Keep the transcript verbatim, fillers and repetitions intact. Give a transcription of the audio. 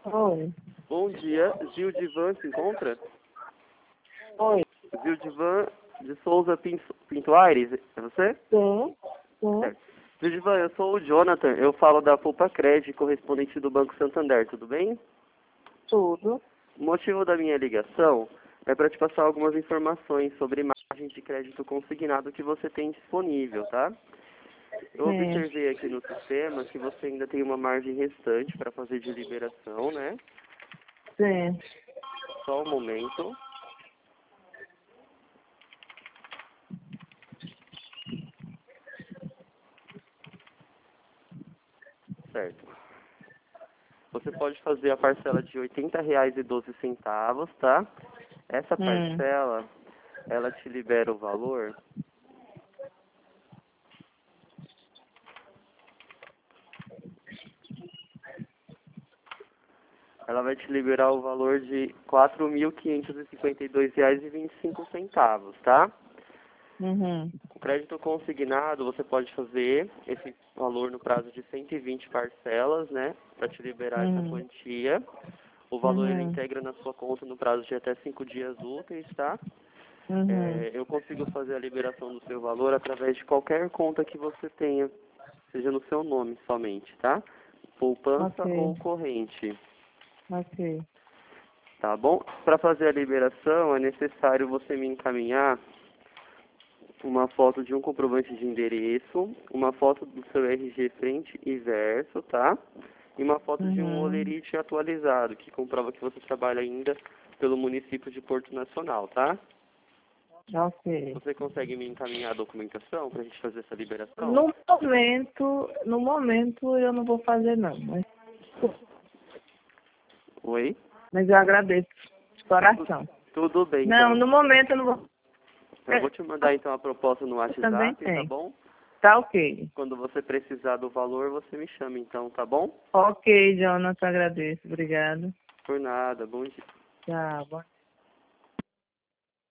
Oi. Bom dia, Gildivan se encontra? Oi. Gildivan de Souza Pinto, Pinto Aires, é você? Sim. Sim. Certo. Gildivan, eu sou o Jonathan, eu falo da Poupa Cred, correspondente do Banco Santander, tudo bem? Tudo. O motivo da minha ligação é para te passar algumas informações sobre margem de crédito consignado que você tem disponível, tá? Eu Sim. observei aqui no sistema que você ainda tem uma margem restante para fazer de liberação, né? Sim. Só um momento. Certo. Você pode fazer a parcela de oitenta reais e doze centavos, tá? Essa Hum. parcela, ela te libera o valor. Ela vai te liberar o valor de quatro mil quinhentos e cinquenta e dois reais e vinte e cinco centavos, tá? Uhum. Com crédito consignado, você pode fazer esse valor no prazo de cento e vinte parcelas, né? Para te liberar essa Uhum. quantia. O valor ele Uhum. integra na sua conta no prazo de até cinco dias úteis, tá? Uhum. É, eu consigo fazer a liberação do seu valor através de qualquer conta que você tenha, seja no seu nome somente, tá? Poupança Ok. ou corrente, Ok. tá bom? Para fazer a liberação é necessário você me encaminhar uma foto de um comprovante de endereço, uma foto do seu R G frente e verso, tá? E uma foto de um Uhum. holerite atualizado, que comprova que você trabalha ainda pelo município de Porto Nacional, tá? Ok. Você consegue me encaminhar a documentação para a gente fazer essa liberação? No momento, no momento eu não vou fazer não, mas, Oi? mas eu agradeço de coração. Tudo bem, Não, então. no momento eu não vou. Eu vou te mandar então a proposta no Eu também WhatsApp, tá tem. bom? Tá ok. Quando você precisar do valor, você me chama então, tá bom? Ok, Jonathan, agradeço. Obrigado. Por nada, bom dia. Tchau. Boa